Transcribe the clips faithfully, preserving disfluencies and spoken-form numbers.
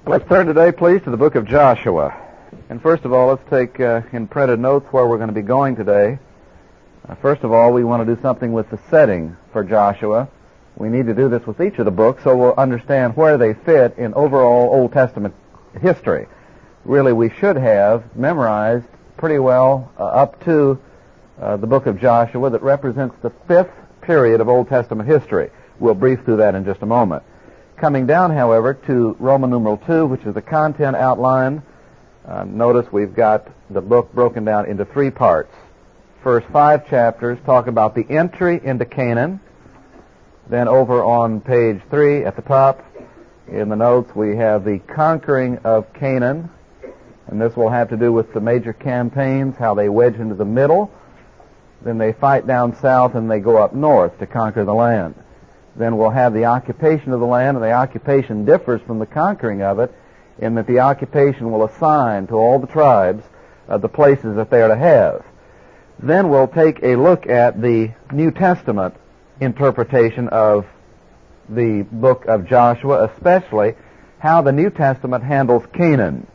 Let's turn today, please, to the book of Joshua. And first of all, let's take uh, in printed notes where we're going to be going today. Uh, first of all, we want to do something with the setting for Joshua. We need to do this with each of the books so we'll understand where they fit in overall Old Testament history. Really, we should have memorized pretty well uh, up to uh, the book of Joshua that represents the fifth period of Old Testament history. We'll brief through that in just a moment. Coming down, however, to Roman numeral two, which is the content outline, uh, notice we've got the book broken down into three parts. First five chapters talk about the entry into Canaan. Then over on page three at the top in the notes we have the conquering of Canaan. And this will have to do with the major campaigns, how they wedge into the middle. Then they fight down south and they go up north to conquer the land. Then we'll have the occupation of the land, and the occupation differs from the conquering of it in that the occupation will assign to all the tribes uh, the places that they are to have. Then we'll take a look at the New Testament interpretation of the book of Joshua, especially how the New Testament handles Canaan.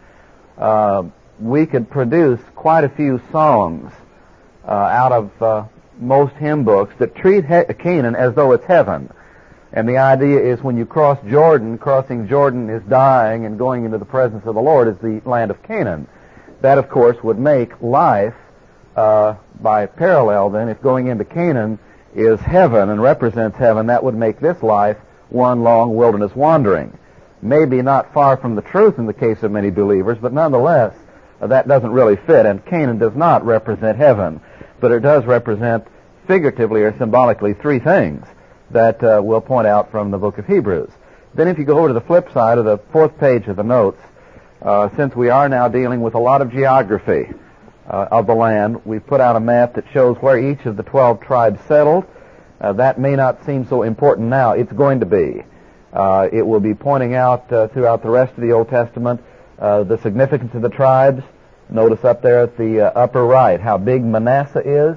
Uh, we could produce quite a few songs uh, out of uh, most hymn books that treat he- Canaan as though it's heaven. And the idea is when you cross Jordan, crossing Jordan is dying and going into the presence of the Lord is the land of Canaan. That, of course, would make life, uh, by parallel then, if going into Canaan is heaven and represents heaven, that would make this life one long wilderness wandering. Maybe not far from the truth in the case of many believers, but nonetheless, uh, that doesn't really fit. And Canaan does not represent heaven, but it does represent figuratively or symbolically three things that uh, we'll point out from the book of Hebrews. Then if you go over to the flip side of the fourth page of the notes, uh, since we are now dealing with a lot of geography uh, of the land, we've put out a map that shows where each of the twelve tribes settled. Uh, that may not seem so important now. It's going to be. Uh, it will be pointing out uh, throughout the rest of the Old Testament uh, the significance of the tribes. Notice up there at the uh, upper right how big Manasseh is,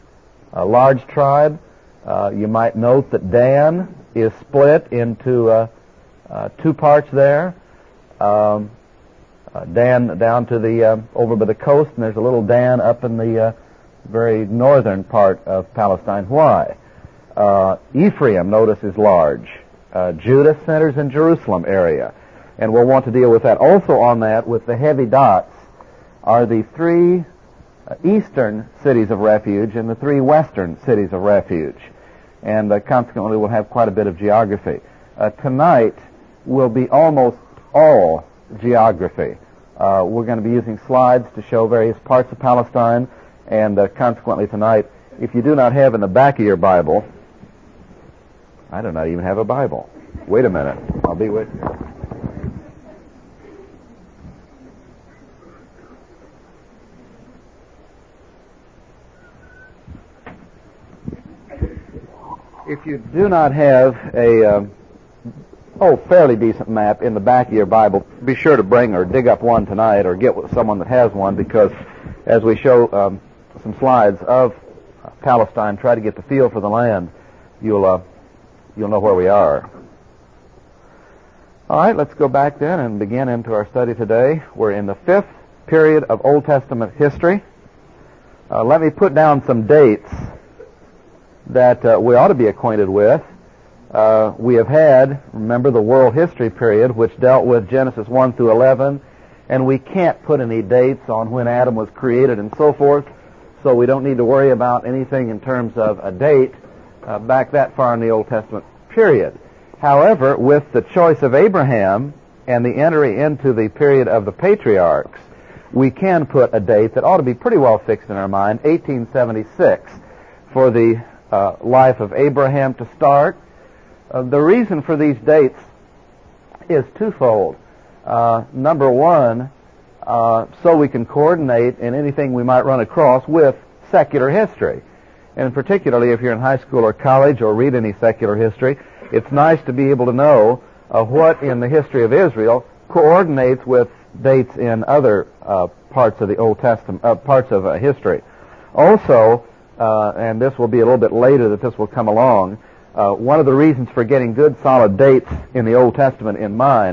a large tribe. Uh, you might note that Dan is split into uh, uh, two parts there. Um, uh, Dan down to the uh, over by the coast, and there's a little Dan up in the uh, very northern part of Palestine. Why? Uh, Ephraim, notice, is large. Uh, Judah centers in Jerusalem area, and we'll want to deal with that. Also on that, with the heavy dots, are the three uh, eastern cities of refuge and the three western cities of refuge. And uh, consequently, we'll have quite a bit of geography. Uh, tonight will be almost all geography. Uh, we're going to be using slides to show various parts of Palestine, and uh, consequently tonight, if you do not have in the back of your Bible, I do not even have a Bible. Wait a minute. I'll be with you. If you do not have a uh, oh fairly decent map in the back of your Bible, be sure to bring or dig up one tonight or get with someone that has one, because as we show um, some slides of Palestine, try to get the feel for the land, you'll uh, you'll know where we are. All right, let's go back then and begin into our study today. We're in the fifth period of Old Testament history. Uh, let me put down some dates that uh, we ought to be acquainted with. Uh, we have had, remember, the world history period, which dealt with Genesis one through eleven, and we can't put any dates on when Adam was created and so forth, so we don't need to worry about anything in terms of a date uh, back that far in the Old Testament period. However, with the choice of Abraham and the entry into the period of the patriarchs, we can put a date that ought to be pretty well fixed in our mind, eighteen seventy-six, for the Uh, life of Abraham to start. Uh, the reason for these dates is twofold. Uh, number one, uh, so we can coordinate in anything we might run across with secular history. And particularly if you're in high school or college or read any secular history, it's nice to be able to know uh, what in the history of Israel coordinates with dates in other uh, parts of the Old Testament, uh, parts of uh, history. Also, Uh, and this will be a little bit later that this will come along, uh, one of the reasons for getting good solid dates in the Old Testament in mind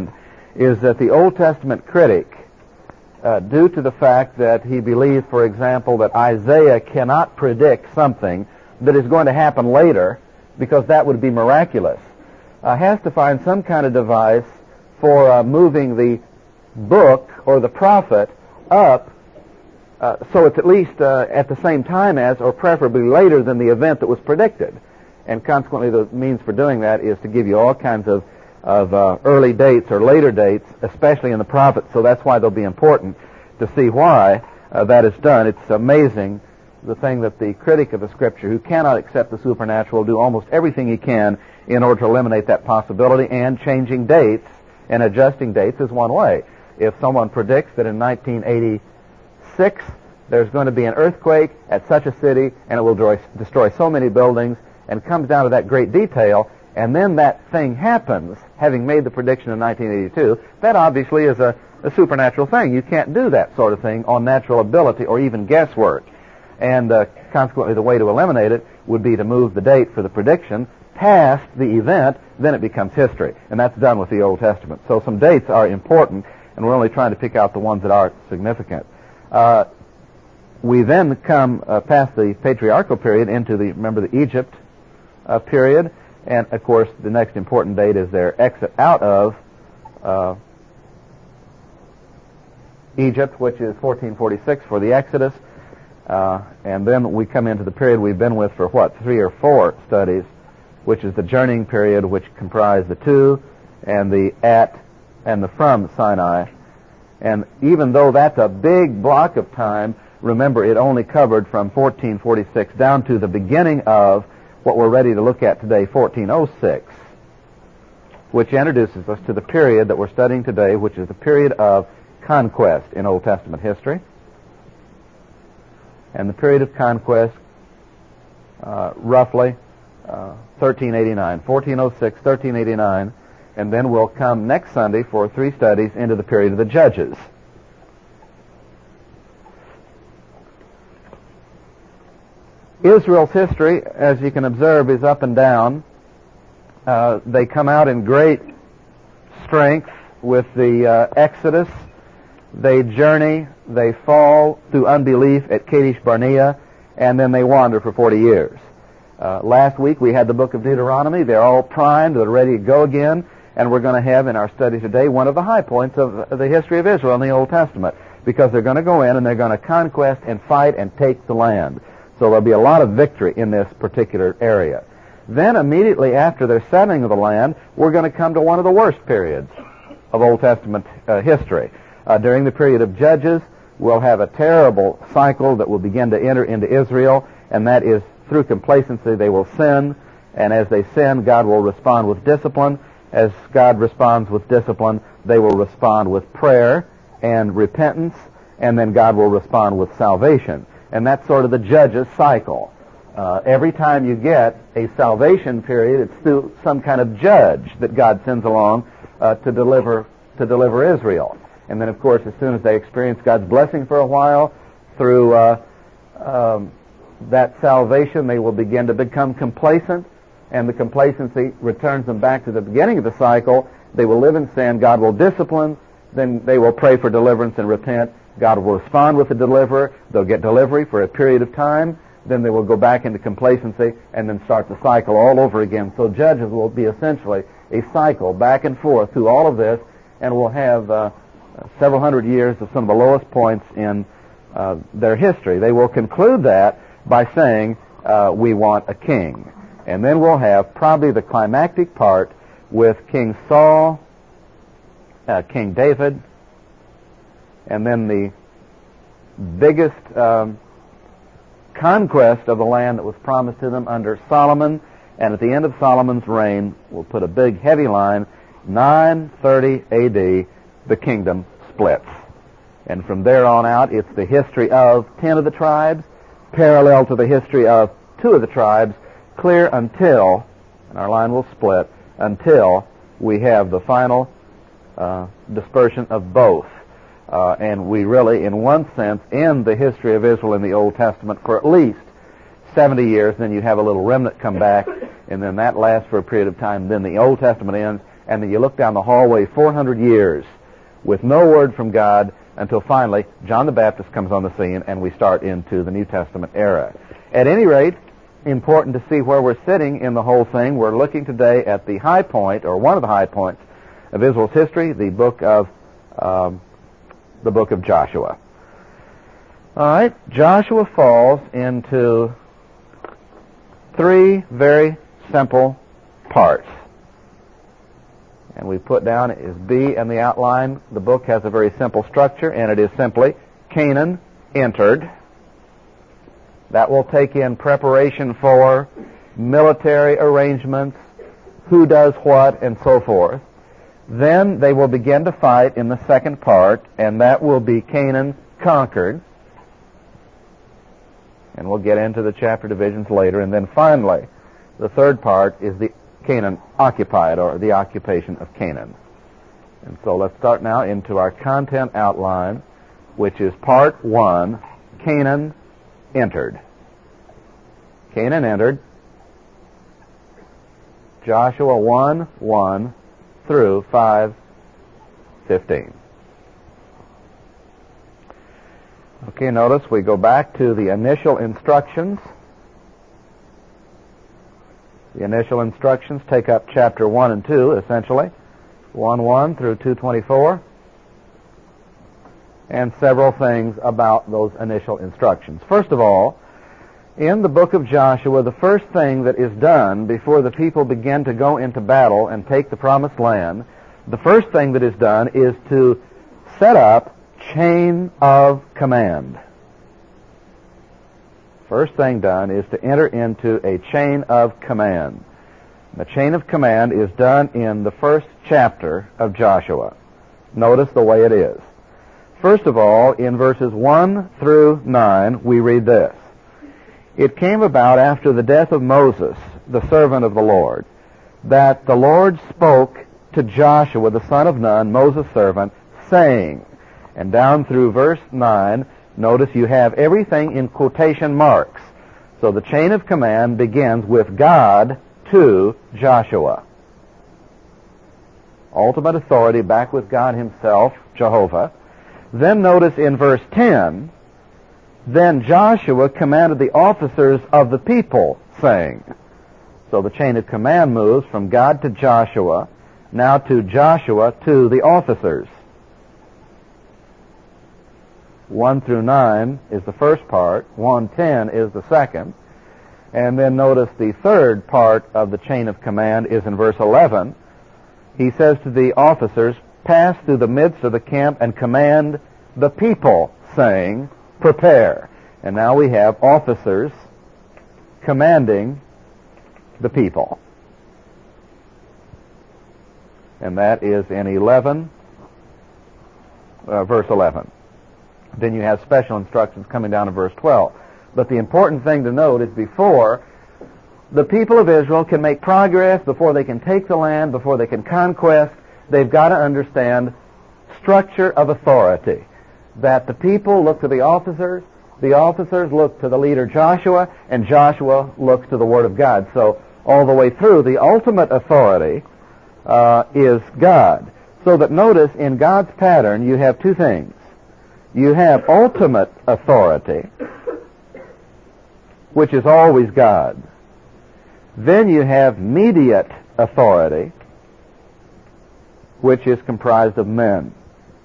is that the Old Testament critic, uh, due to the fact that he believes, for example, that Isaiah cannot predict something that is going to happen later, because that would be miraculous, uh, has to find some kind of device for uh, moving the book or the prophet up uh, so it's at least uh, at the same time as, or preferably later than, the event that was predicted. And consequently, the means for doing that is to give you all kinds of, of uh, early dates or later dates, especially in the prophets. So that's why they'll be important to see why uh, that is done. It's amazing, the thing that the critic of the Scripture, who cannot accept the supernatural, will do almost everything he can in order to eliminate that possibility, and changing dates and adjusting dates is one way. If someone predicts that in nineteen eighty-six there's going to be an earthquake at such a city and it will destroy, destroy so many buildings, and comes down to that great detail, and then that thing happens, having made the prediction in nineteen eighty-two, that obviously is a, a supernatural thing. You can't do that sort of thing on natural ability or even guesswork. And uh, consequently, the way to eliminate it would be to move the date for the prediction past the event, then it becomes history. And that's done with the Old Testament. So some dates are important, and we're only trying to pick out the ones that are significant. Uh, we then come uh, past the patriarchal period into the, remember, the Egypt uh, period. And, of course, the next important date is their exit out of uh, Egypt, which is fourteen forty-six for the Exodus. Uh, and then we come into the period we've been with for, what, three or four studies, which is the journeying period, which comprise the to and the at and the from Sinai. And even though that's a big block of time, remember it only covered from fourteen forty-six down to the beginning of what we're ready to look at today, fourteen oh six, which introduces us to the period that we're studying today, which is the period of conquest in Old Testament history. And the period of conquest, uh, roughly, uh, thirteen eighty-nine, fourteen oh six, thirteen eighty-nine, and then we'll come next Sunday for three studies into the period of the Judges. Israel's history, as you can observe, is up and down. Uh, they come out in great strength with the uh, Exodus. They journey, they fall through unbelief at Kadesh Barnea, and then they wander for forty years. Uh, last week we had the book of Deuteronomy. They're all primed, they're ready to go again, and we're going to have in our study today one of the high points of the history of Israel in the Old Testament, because they're going to go in and they're going to conquest and fight and take the land. So there'll be a lot of victory in this particular area. Then immediately after their settling of the land, we're going to come to one of the worst periods of Old Testament uh, history. Uh, during the period of Judges, we'll have a terrible cycle that will begin to enter into Israel, and that is through complacency they will sin, and as they sin, God will respond with discipline. As God responds with discipline, they will respond with prayer and repentance, and then God will respond with salvation. And that's sort of the Judges cycle. Uh, every time you get a salvation period, it's through some kind of judge that God sends along uh, to deliver to deliver Israel. And then, of course, as soon as they experience God's blessing for a while, through uh, um, that salvation, they will begin to become complacent, and the complacency returns them back to the beginning of the cycle. They will live in sin. God will discipline. Then they will pray for deliverance and repent. God will respond with a deliverer. They'll get delivery for a period of time. Then they will go back into complacency and then start the cycle all over again. So Judges will be essentially a cycle back and forth through all of this, and we'll have uh, several hundred years of some of the lowest points in uh, their history. They will conclude that by saying, uh, we want a king. And then we'll have probably the climactic part with King Saul, uh, King David, and then the biggest um, conquest of the land that was promised to them under Solomon. And at the end of Solomon's reign, we'll put a big heavy line, nine thirty A D, the kingdom splits. And from there on out, it's the history of ten of the tribes, parallel to the history of two of the tribes, clear until, and our line will split, until we have the final uh, dispersion of both. Uh, and we really, in one sense, end the history of Israel in the Old Testament for at least seventy years. Then you have a little remnant come back, and then that lasts for a period of time. Then the Old Testament ends, and then you look down the hallway four hundred years with no word from God until finally John the Baptist comes on the scene and we start into the New Testament era. At any rate, important to see where we're sitting in the whole thing. We're looking today at the high point, or one of the high points of Israel's history, the book of um, the book of Joshua. All right, Joshua falls into three very simple parts. And we put down is B in the outline. The book has a very simple structure, and it is simply Canaan entered. That will take in preparation for military arrangements, who does what, and so forth. Then they will begin to fight in the second part, and that will be Canaan conquered. And we'll get into the chapter divisions later. And then finally, the third part is the Canaan occupied, or the occupation of Canaan. And so let's start now into our content outline, which is part one, Canaan entered. Canaan entered. Joshua one, one through five, fifteen. Okay, notice we go back to the initial instructions. The initial instructions take up chapter one and two, essentially, one one through two twenty-four, and several things about those initial instructions. First of all, in the book of Joshua, the first thing that is done before the people begin to go into battle and take the promised land, the first thing that is done is to set up chain of command. First thing done is to enter into a chain of command. The chain of command is done in the first chapter of Joshua. Notice the way it is. First of all, in verses one through nine, we read this. It came about after the death of Moses, the servant of the Lord, that the Lord spoke to Joshua, the son of Nun, Moses' servant, saying, and down through verse nine, notice you have everything in quotation marks. So the chain of command begins with God to Joshua. Ultimate authority back with God himself, Jehovah. Then notice in verse ten, then Joshua commanded the officers of the people, saying. So the chain of command moves from God to Joshua, now to Joshua to the officers. one through nine is the first part, one ten is the second, and then notice the third part of the chain of command is in verse eleven. He says to the officers, pass through the midst of the camp and command the people, saying, prepare. And now we have officers commanding the people. And that is in eleven, uh, verse eleven. Then you have special instructions coming down in verse twelve. But the important thing to note is before the people of Israel can make progress, before they can take the land, before they can conquest, they've got to understand structure of authority. That the people look to the officers, the officers look to the leader Joshua, and Joshua looks to the Word of God. So all the way through, the ultimate authority uh, is God. So that notice in God's pattern you have two things. You have ultimate authority, which is always God. Then you have mediate authority, which is comprised of men.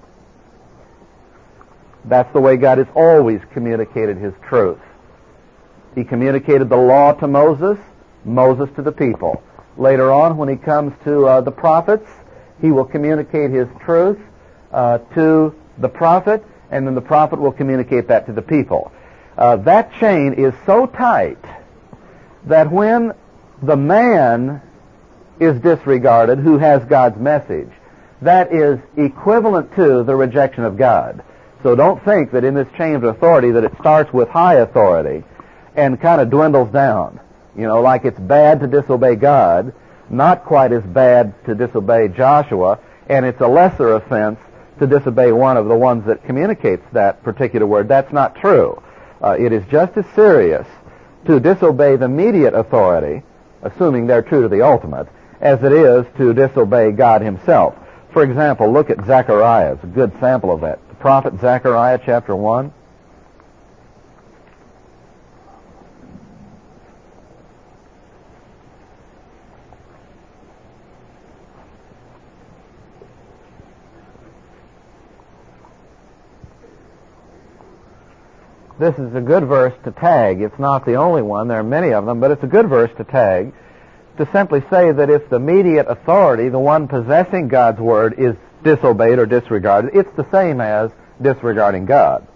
That's the way God has always communicated his truth. He communicated the law to Moses, Moses to the people. Later on, when he comes to uh, the prophets, he will communicate his truth uh, to the prophet, and then the prophet will communicate that to the people. Uh, that chain is so tight that when the man is disregarded who has God's message, that is equivalent to the rejection of God. So don't think that in this chain of authority that it starts with high authority and kind of dwindles down. You know, like it's bad to disobey God, not quite as bad to disobey Joshua, and it's a lesser offense to disobey one of the ones that communicates that particular word. That's not true. Uh, it is just as serious to disobey the immediate authority, assuming they're true to the ultimate, as it is to disobey God himself. For example, look at Zechariah. It's a good sample of that. The prophet Zechariah chapter one. This is a good verse to tag. It's not the only one. There are many of them, but it's a good verse to tag to simply say that if the immediate authority, the one possessing God's word, is disobeyed or disregarded, it's the same as disregarding God.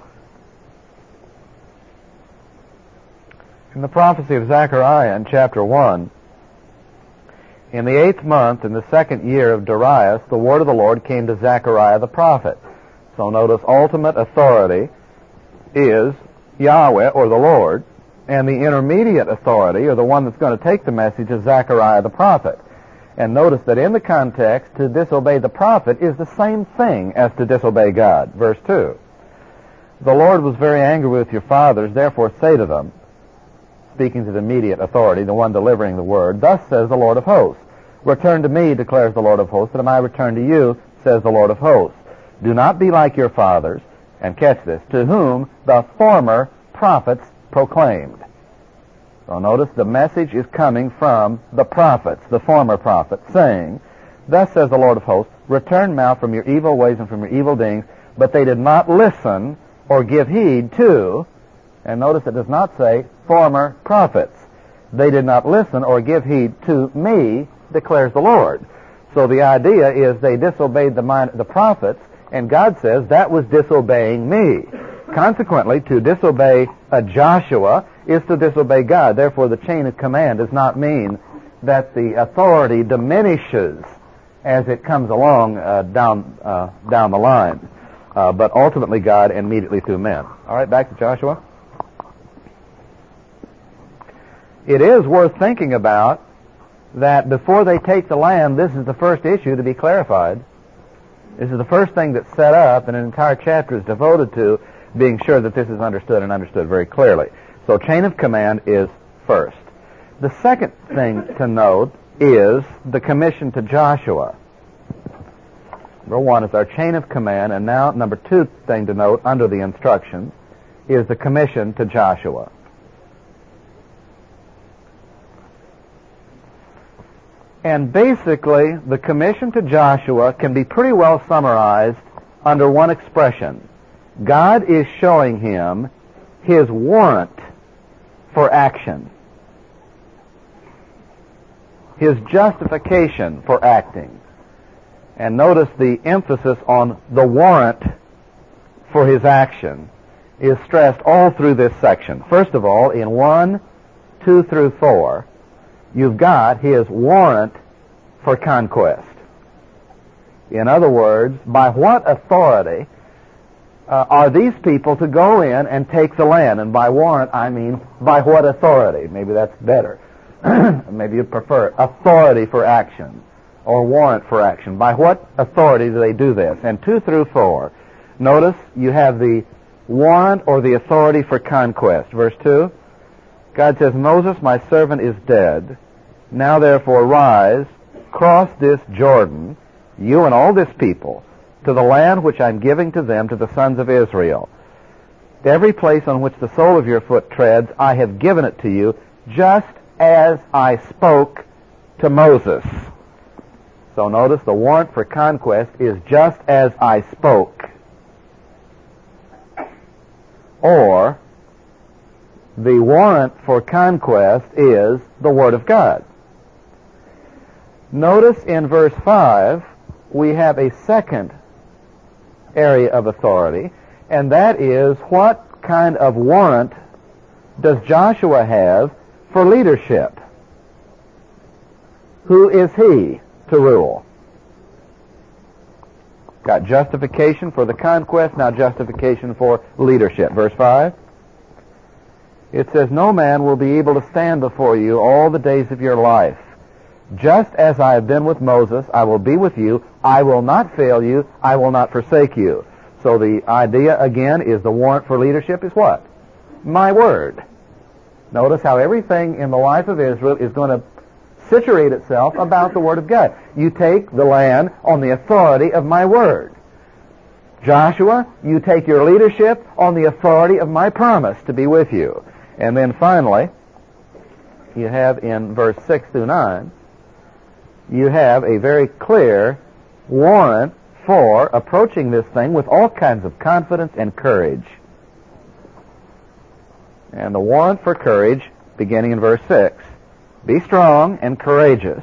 In the prophecy of Zechariah in chapter one, in the eighth month, in the second year of Darius, the word of the Lord came to Zechariah the prophet. So notice, ultimate authority is Yahweh, or the Lord, and the intermediate authority, or the one that's going to take the message, is Zechariah the prophet. And notice that in the context, to disobey the prophet is the same thing as to disobey God. Verse two. The Lord was very angry with your fathers, therefore say to them, speaking to the immediate authority, the one delivering the word, thus says the Lord of hosts, return to me, declares the Lord of hosts, that I may return to you, says the Lord of hosts. Do not be like your fathers, and catch this, to whom the former prophets proclaimed. So notice the message is coming from the prophets, the former prophets, saying, thus says the Lord of hosts, return now from your evil ways and from your evil doings, but they did not listen or give heed to, and notice it does not say former prophets. They did not listen or give heed to me, declares the Lord. So the idea is they disobeyed the, mind, the prophets, and God says that was disobeying me. Consequently, to disobey a Joshua is to disobey God. Therefore, the chain of command does not mean that the authority diminishes as it comes along uh, down uh, down the line, uh, but ultimately God and immediately through men. All right, back to Joshua. It is worth thinking about that before they take the land, this is the first issue to be clarified. This is the first thing that's set up, and an entire chapter is devoted to being sure that this is understood and understood very clearly. So chain of command is first. The second thing to note is the commission to Joshua. Number one is our chain of command, and now number two thing to note under the instructions is the commission to Joshua. And basically, the commission to Joshua can be pretty well summarized under one expression. God is showing him his warrant for action, his justification for acting. And notice the emphasis on the warrant for his action is stressed all through this section. First of all, in one, two through four, you've got his warrant for conquest. In other words, by what authority uh, are these people to go in and take the land? And by warrant, I mean by what authority? Maybe that's better. Maybe you prefer authority for action or warrant for action. By what authority do they do this? And two through four, notice you have the warrant or the authority for conquest. Verse two, God says, Moses, my servant, is dead. Now therefore rise, cross this Jordan, you and all this people, to the land which I'm giving to them, to the sons of Israel. Every place on which the sole of your foot treads, I have given it to you, just as I spoke to Moses. So notice the warrant for conquest is just as I spoke. Or the warrant for conquest is the Word of God. Notice in verse five, we have a second area of authority, and that is what kind of warrant does Joshua have for leadership? Who is he to rule? Got justification for the conquest, now justification for leadership. Verse five. It says, no man will be able to stand before you all the days of your life. Just as I have been with Moses, I will be with you. I will not fail you. I will not forsake you. So the idea, again, is the warrant for leadership is what? My word. Notice how everything in the life of Israel is going to situate itself about the Word of God. You take the land on the authority of my Word. Joshua, you take your leadership on the authority of my promise to be with you. And then finally, you have in verse six through nine, you have a very clear warrant for approaching this thing with all kinds of confidence and courage. And the warrant for courage, beginning in verse six, be strong and courageous,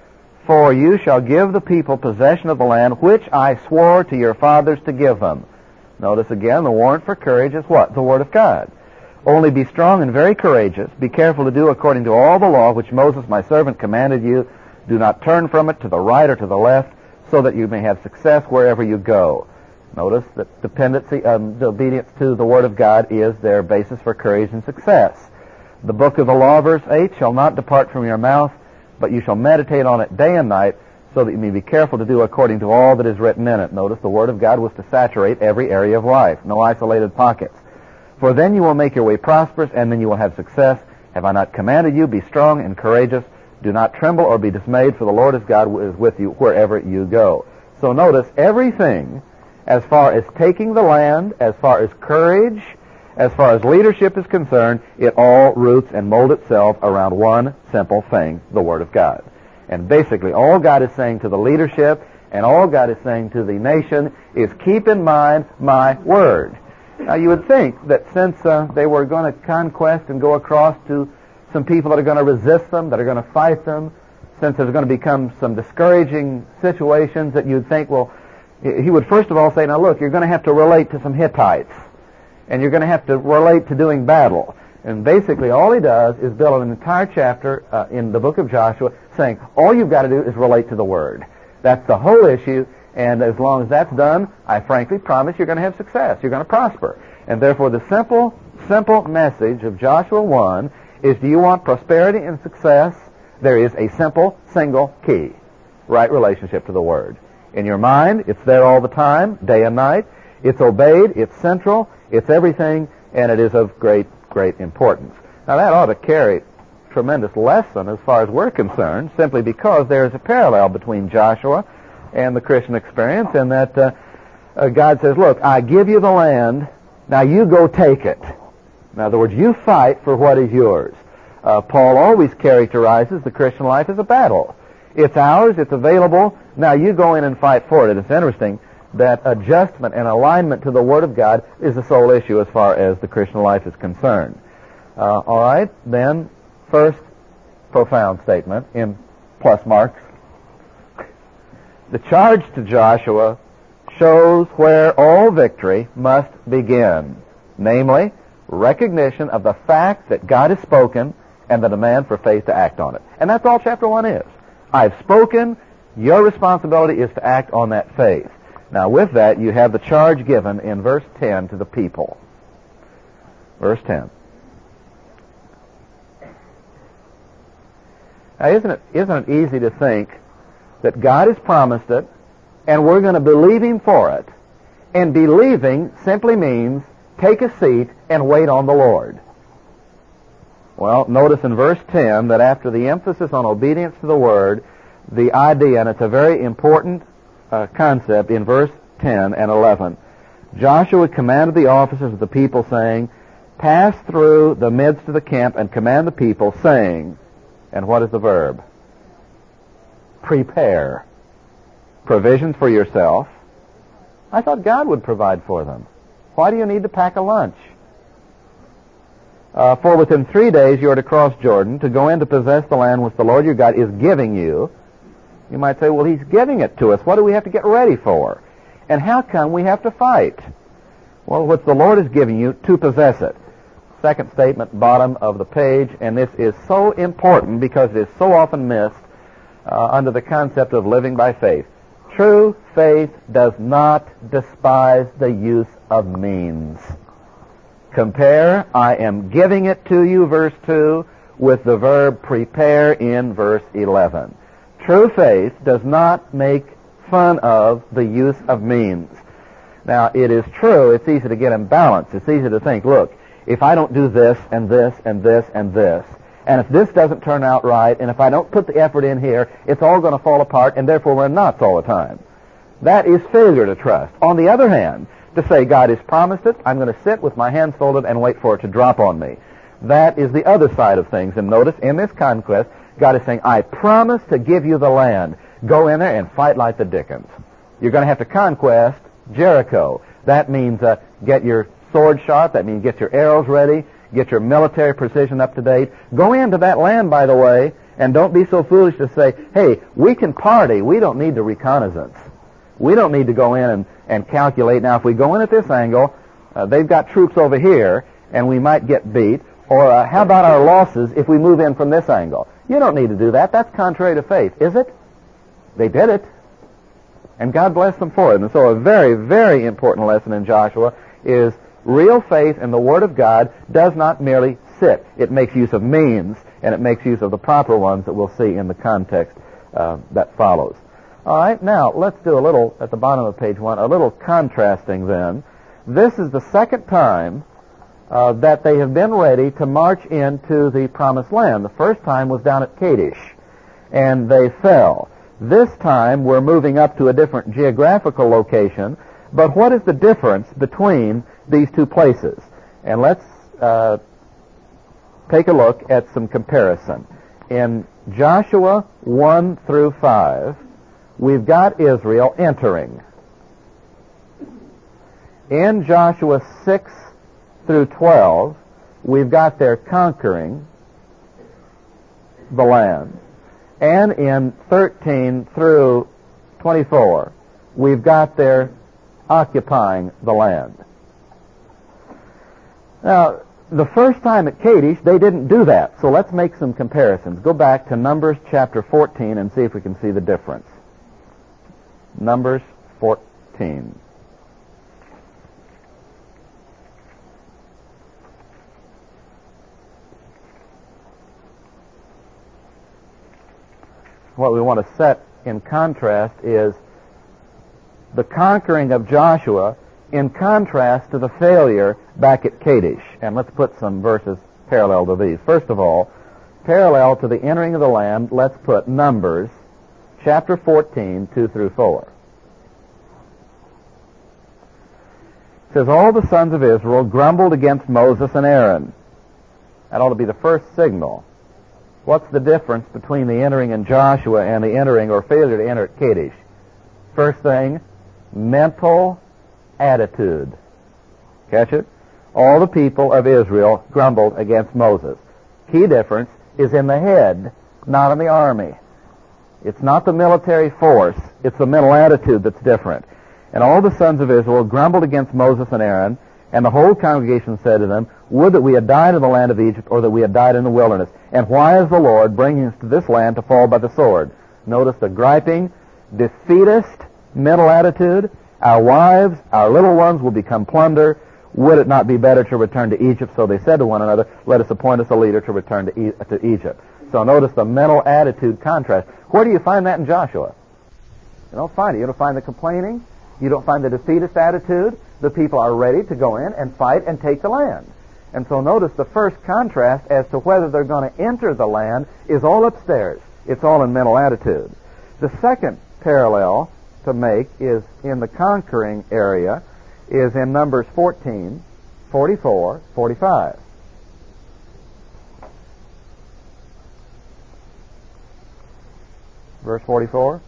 for you shall give the people possession of the land which I swore to your fathers to give them. Notice again, the warrant for courage is what? The Word of God. Only be strong and very courageous. Be careful to do according to all the law which Moses my servant commanded you. Do not turn from it to the right or to the left, so that you may have success wherever you go. Notice that dependency, um, the obedience to the Word of God is their basis for courage and success. The book of the law, verse eight, shall not depart from your mouth, but you shall meditate on it day and night, so that you may be careful to do according to all that is written in it. Notice the Word of God was to saturate every area of life, no isolated pockets. For then you will make your way prosperous, and then you will have success. Have I not commanded you? Be strong and courageous. Do not tremble or be dismayed, for the Lord is God is with you wherever you go. So notice everything, as far as taking the land, as far as courage, as far as leadership is concerned, it all roots and molds itself around one simple thing, the Word of God. And basically, all God is saying to the leadership and all God is saying to the nation is, keep in mind my Word. Now, you would think that since uh, they were going to conquest and go across to some people that are going to resist them, that are going to fight them, since there's going to become some discouraging situations, that you'd think, well, he would first of all say, now look, you're going to have to relate to some Hittites, and you're going to have to relate to doing battle. And basically all he does is build an entire chapter uh, in the book of Joshua saying, all you've got to do is relate to the Word. That's the whole issue, and as long as that's done, I frankly promise you're going to have success. You're going to prosper. And therefore the simple, simple message of Joshua one is, do you want prosperity and success? There is a simple, single key: right relationship to the Word. In your mind, it's there all the time, day and night. It's obeyed, it's central, it's everything, and it is of great, great importance. Now that ought to carry tremendous lesson as far as we're concerned, simply because there is a parallel between Joshua and the Christian experience, in that uh, uh, God says, look, I give you the land, now you go take it. In other words, you fight for what is yours. Uh, Paul always characterizes the Christian life as a battle. It's ours, it's available, now you go in and fight for it. It's interesting that adjustment and alignment to the Word of God is the sole issue as far as the Christian life is concerned. Uh, all right, then, first profound statement in plus marks. The charge to Joshua shows where all victory must begin, namely, recognition of the fact that God has spoken and the demand for faith to act on it. And that's all chapter one is. I've spoken, your responsibility is to act on that faith. Now with that, you have the charge given in verse ten to the people. Verse ten. Now isn't it, isn't it easy to think that God has promised it, and we're going to believe Him for it? And believing simply means take a seat and wait on the Lord. Well, notice in verse ten that after the emphasis on obedience to the Word, the idea, and it's a very important uh, concept in verse ten and eleven, Joshua commanded the officers of the people, saying, pass through the midst of the camp and command the people, saying, and what is the verb? Prepare provisions for yourself. I thought God would provide for them. Why do you need to pack a lunch? Uh, for within three days you are to cross Jordan to go in to possess the land which the Lord your God is giving you. You might say, well, He's giving it to us. What do we have to get ready for? And how come we have to fight? Well, what the Lord is giving you to possess it. Second statement, bottom of the page, and this is so important because it is so often missed uh, under the concept of living by faith. True faith does not despise the use of means. Compare, I am giving it to you, verse two, with the verb prepare in verse eleven. True faith does not make fun of the use of means. Now, it is true, it's easy to get imbalanced. It's easy to think, look, if I don't do this and this and this and this, and if this doesn't turn out right, and if I don't put the effort in here, it's all going to fall apart, and therefore we're in knots all the time. That is failure to trust. On the other hand, to say God has promised it, I'm going to sit with my hands folded and wait for it to drop on me. That is the other side of things. And notice, in this conquest, God is saying, I promise to give you the land. Go in there and fight like the dickens. You're going to have to conquest Jericho. That means uh, get your sword sharp. That means get your arrows ready. Get your military precision up to date. Go into that land, by the way, and don't be so foolish to say, hey, we can party. We don't need the reconnaissance. We don't need to go in and, and calculate. Now, if we go in at this angle, uh, they've got troops over here, and we might get beat. Or uh, how about our losses if we move in from this angle? You don't need to do that. That's contrary to faith, is it? They did it. And God bless them for it. And so a very, very important lesson in Joshua is real faith in the Word of God does not merely sit. It makes use of means, and it makes use of the proper ones that we'll see in the context uh, that follows. All right, now let's do a little, at the bottom of page one, a little contrasting then. This is the second time uh, that they have been ready to march into the Promised Land. The first time was down at Kadesh, and they fell. This time we're moving up to a different geographical location, but what is the difference between these two places? And let's uh, take a look at some comparison. In Joshua one through five, we've got Israel entering. In Joshua six through twelve, we've got their conquering the land. And in thirteen through twenty-four, we've got their occupying the land. Now, the first time at Kadesh, they didn't do that. So let's make some comparisons. Go back to Numbers chapter fourteen and see if we can see the difference. Numbers fourteen. What we want to set in contrast is the conquering of Joshua in contrast to the failure back at Kadesh. And let's put some verses parallel to these. First of all, parallel to the entering of the land, let's put Numbers chapter fourteen, two through four. It says, all the sons of Israel grumbled against Moses and Aaron. That ought to be the first signal. What's the difference between the entering in Joshua and the entering or failure to enter at Kadesh? First thing, mental attitude. Catch it? All the people of Israel grumbled against Moses. Key difference is in the head, not in the army. It's not the military force, it's the mental attitude that's different. And all the sons of Israel grumbled against Moses and Aaron, and the whole congregation said to them, would that we had died in the land of Egypt, or that we had died in the wilderness. And why is the Lord bringing us to this land to fall by the sword? Notice the griping, defeatist mental attitude. Our wives, our little ones will become plunder. Would it not be better to return to Egypt? So they said to one another, let us appoint us a leader to return to, e- to Egypt. So notice the mental attitude contrast. Where do you find that in Joshua? You don't find it. You don't find the complaining. You don't find the defeatist attitude. The people are ready to go in and fight and take the land. And so notice the first contrast as to whether they're going to enter the land is all upstairs. It's all in mental attitude. The second parallel to make is in the conquering area is in Numbers fourteen, forty-four, forty-five. Verse forty-four.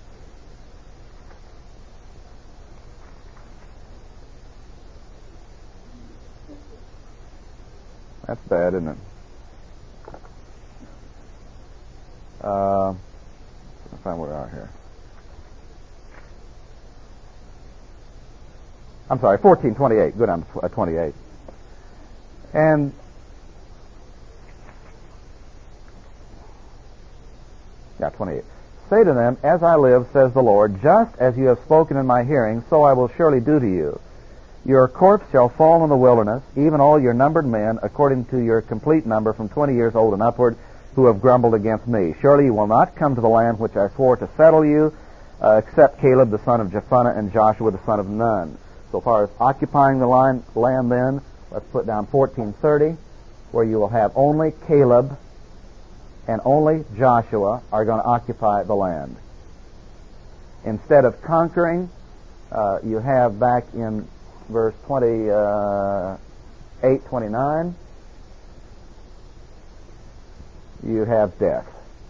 That's bad, isn't it? Uh, let's find where we are here. I'm sorry, fourteen twenty-eight. Go down to twenty-eight. And yeah, twenty-eight. Say to them, as I live, says the Lord, just as you have spoken in my hearing, so I will surely do to you. Your corpse shall fall in the wilderness, even all your numbered men, according to your complete number, from twenty years old and upward, who have grumbled against me. Surely you will not come to the land which I swore to settle you, uh, except Caleb the son of Jephunneh and Joshua the son of Nun. So far as occupying the line, land then, let's put down fourteen thirty, where you will have only Caleb and only Joshua are going to occupy the land. Instead of conquering, uh, you have back in verse twenty-eight, twenty-nine, you have death.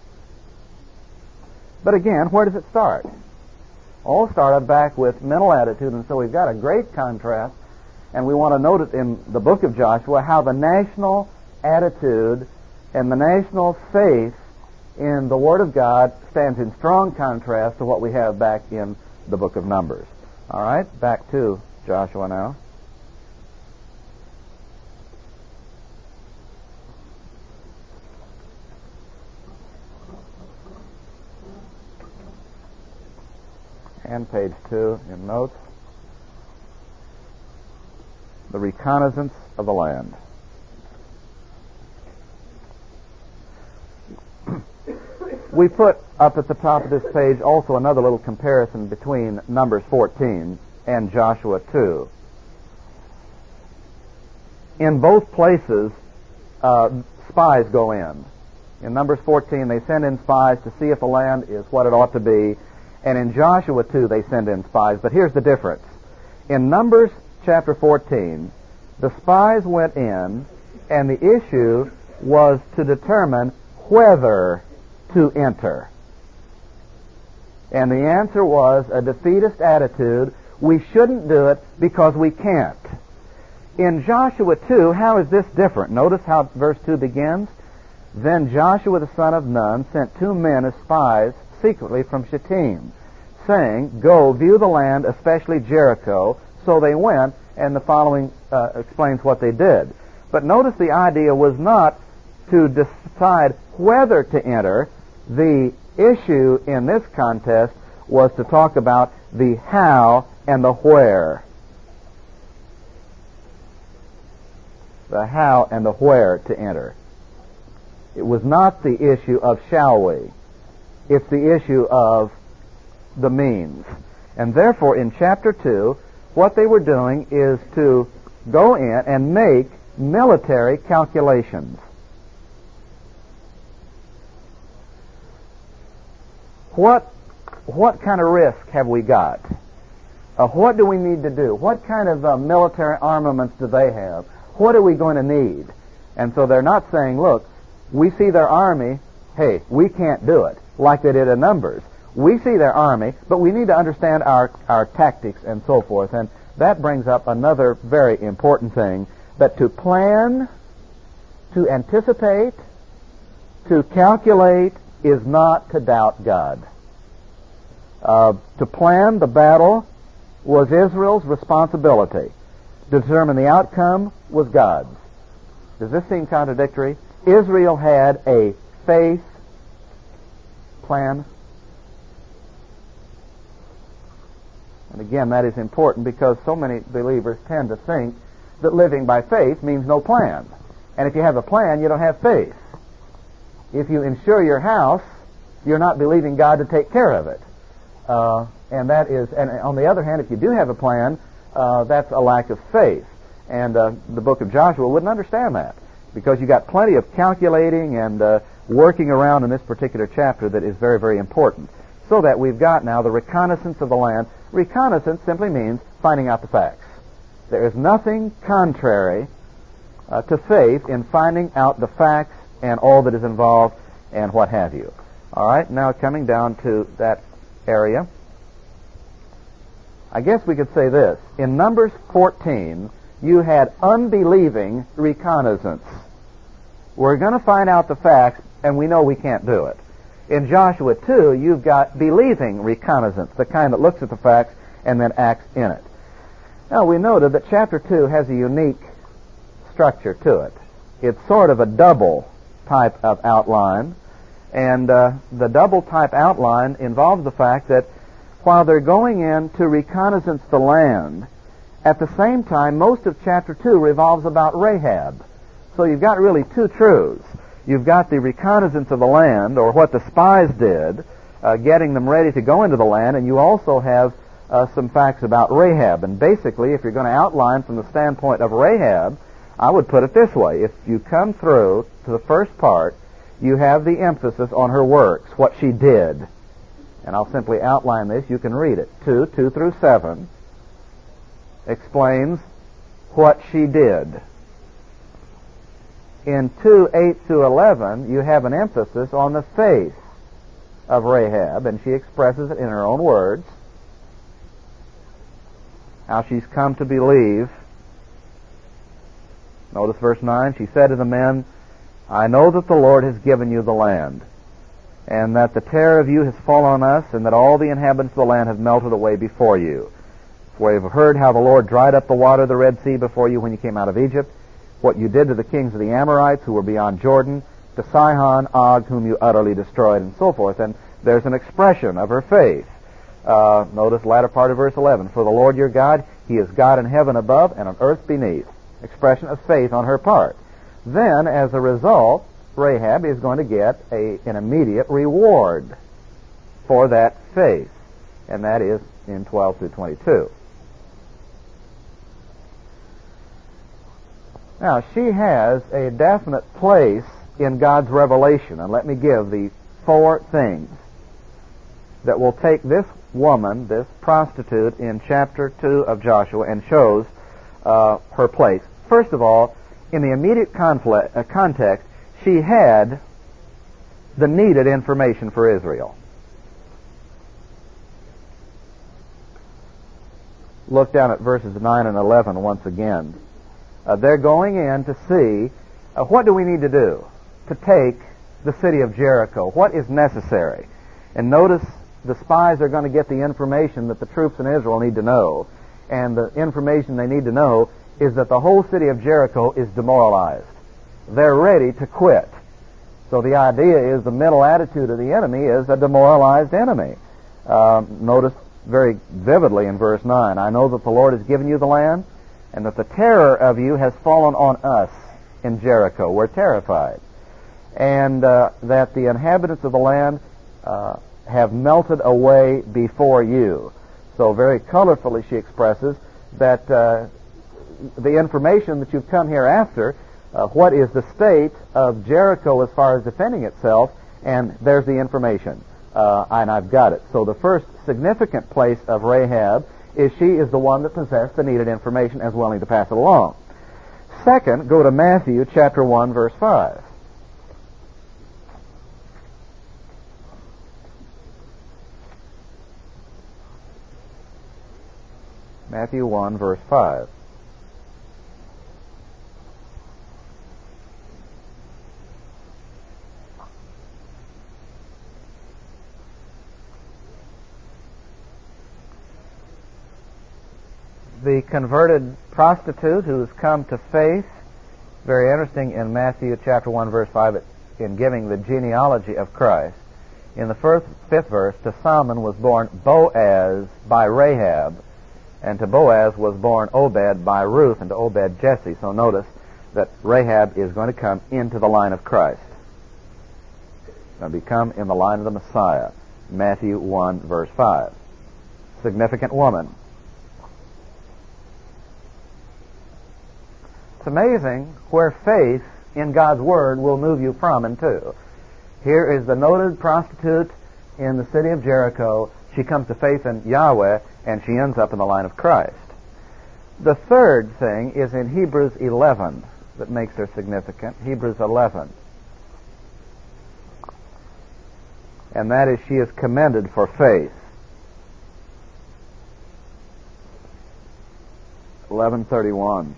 But again, where does it start? All started back with mental attitude, and so we've got a great contrast, and we want to note it in the book of Joshua, how the national attitude and the national faith in the Word of God stands in strong contrast to what we have back in the book of Numbers. All right, back to Joshua now. And page two in notes. The reconnaissance of the land. We put up at the top of this page also another little comparison between Numbers fourteen and Joshua two. In both places, uh, spies go in. In Numbers fourteen, they send in spies to see if the land is what it ought to be. And in Joshua two, they send in spies. But here's the difference. In Numbers chapter fourteen, the spies went in, and the issue was to determine whether to enter. And the answer was a defeatist attitude. We shouldn't do it because we can't. In Joshua two, how is this different? Notice how verse two begins. Then Joshua the son of Nun sent two men as spies secretly from Shittim, saying, "Go view the land, especially Jericho." So they went, and the following uh, explains what they did. But notice the idea was not to decide whether to enter. The issue in this contest was to talk about the how and the where. The how and the where to enter. It was not the issue of shall we. It's the issue of the means. And therefore, in chapter two, what they were doing is to go in and make military calculations. What, what kind of risk have we got? Uh, what do we need to do? What kind of uh, military armaments do they have? What are we going to need? And so they're not saying, look, we see their army, hey, we can't do it, like they did in Numbers. We see their army, but we need to understand our, our tactics and so forth. And that brings up another very important thing, that to plan, to anticipate, to calculate is not to doubt God. Uh, to plan the battle was Israel's responsibility. To determine the outcome was God's. Does this seem contradictory? Israel had a faith plan. And again, that is important because so many believers tend to think that living by faith means no plan. And if you have a plan, you don't have faith. If you insure your house, you're not believing God to take care of it. Uh, and that is, and on the other hand, if you do have a plan, uh, that's a lack of faith. And uh, the book of Joshua wouldn't understand that, because you got plenty of calculating and uh, working around in this particular chapter that is very, very important. So that we've got now the reconnaissance of the land. Reconnaissance simply means finding out the facts. There is nothing contrary uh, to faith in finding out the facts and all that is involved and what have you. All right, now coming down to that area, I guess we could say this. In Numbers fourteen, you had unbelieving reconnaissance. We're going to find out the facts, and we know we can't do it. In Joshua two, you've got believing reconnaissance, the kind that looks at the facts and then acts in it. Now, we noted that chapter two has a unique structure to it. It's sort of a double type of outline, and uh, the double type outline involves the fact that while they're going in to reconnaissance the land, at the same time, most of chapter two revolves about Rahab. So you've got really two truths. You've got the reconnaissance of the land, or what the spies did, uh, getting them ready to go into the land, and you also have uh, some facts about Rahab. And basically, if you're going to outline from the standpoint of Rahab, I would put it this way. If you come through to the first part, you have the emphasis on her works, what she did. And I'll simply outline this. You can read it. two, two through seven explains what she did. In two, eight through eleven, you have an emphasis on the faith of Rahab, and she expresses it in her own words, how she's come to believe. Notice verse nine, she said to the men, I know that the Lord has given you the land, and that the terror of you has fallen on us, and that all the inhabitants of the land have melted away before you. For you have heard how the Lord dried up the water of the Red Sea before you when you came out of Egypt, what you did to the kings of the Amorites who were beyond Jordan, to Sihon, Og, whom you utterly destroyed, and so forth. And there's an expression of her faith. Uh, notice the latter part of verse eleven. For the Lord your God, He is God in heaven above and on earth beneath. Expression of faith on her part. Then, as a result, Rahab is going to get a, an immediate reward for that faith. And that is in twelve through twenty-two. Now, she has a definite place in God's revelation, and let me give the four things that will take this woman, this prostitute, in chapter two of Joshua and shows uh, her place. First of all, in the immediate conflict, uh, context, she had the needed information for Israel. Look down at verses nine and eleven once again. Uh, they're going in to see uh, what do we need to do to take the city of Jericho? What is necessary? And notice the spies are going to get the information that the troops in Israel need to know. And the information they need to know is that the whole city of Jericho is demoralized. They're ready to quit. So the idea is the mental attitude of the enemy is a demoralized enemy. Uh, notice very vividly in verse nine, I know that the Lord has given you the land, and that the terror of you has fallen on us in Jericho. We're terrified. And uh, that the inhabitants of the land uh, have melted away before you. So very colorfully she expresses that uh, the information that you've come here after, uh, what is the state of Jericho as far as defending itself, and there's the information. Uh, and I've got it. So the first significant place of Rahab is she is the one that possessed the needed information as willing to pass it along. Second, go to Matthew chapter one, verse five. Matthew one, verse five. The converted prostitute who has come to faith, very interesting in Matthew chapter one, verse five, in giving the genealogy of Christ. In the first, fifth verse, to Salmon was born Boaz by Rahab, and to Boaz was born Obed by Ruth, and to Obed Jesse. So notice that Rahab is going to come into the line of Christ. Going to become in the line of the Messiah. Matthew one, verse five. Significant woman. It's amazing where faith in God's Word will move you from and to. Here is the noted prostitute in the city of Jericho. She comes to faith in Yahweh, and she ends up in the line of Christ. The third thing is in Hebrews eleven that makes her significant. Hebrews eleven. And that is she is commended for faith. eleven thirty-one.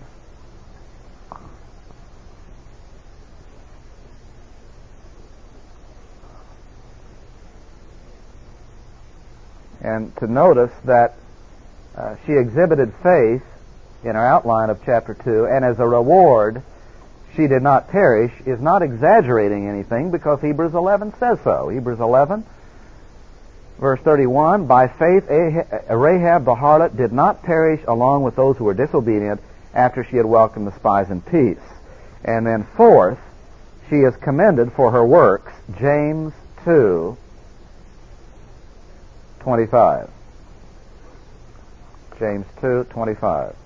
And to notice that uh, she exhibited faith in our outline of chapter two, and as a reward she did not perish, is not exaggerating anything, because Hebrews eleven says so. Hebrews eleven, verse thirty-one, by faith Rahab the harlot did not perish along with those who were disobedient after she had welcomed the spies in peace. And then fourth, she is commended for her works, James two, twenty-five. James two, twenty-five.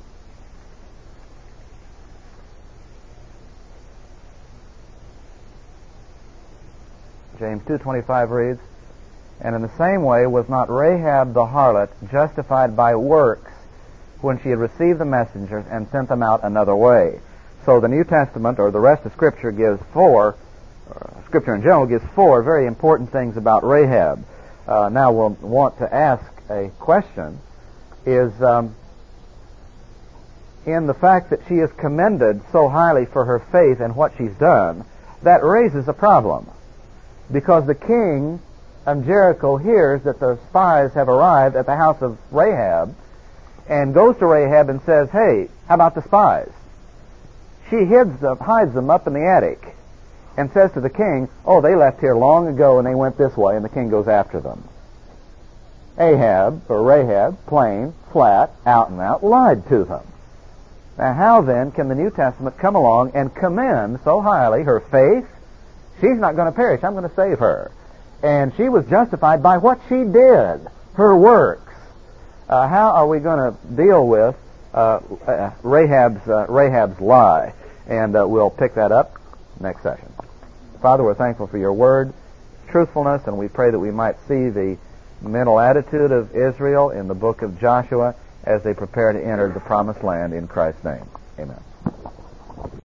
James two twenty-five reads, "And in the same way was not Rahab the harlot justified by works when she had received the messengers and sent them out another way." So the New Testament, or the rest of Scripture, gives four, uh, Scripture in general gives four very important things about Rahab. Uh, now we'll want to ask a question, is um, in the fact that she is commended so highly for her faith and what she's done, that raises a problem. Because the king of Jericho hears that the spies have arrived at the house of Rahab and goes to Rahab and says, "Hey, how about the spies?" She hides them, hides them up in the attic and says to the king, "Oh, they left here long ago and they went this way," and the king goes after them. Ahab, or Rahab, plain, flat, out and out, lied to them. Now how then can the New Testament come along and commend so highly her faith? She's not going to perish. I'm going to save her. And she was justified by what she did, her works. Uh, how are we going to deal with uh, uh, Rahab's, uh, Rahab's lie? And uh, we'll pick that up next session. Father, we're thankful for your word, truthfulness, and we pray that we might see the mental attitude of Israel in the book of Joshua as they prepare to enter the promised land in Christ's name. Amen.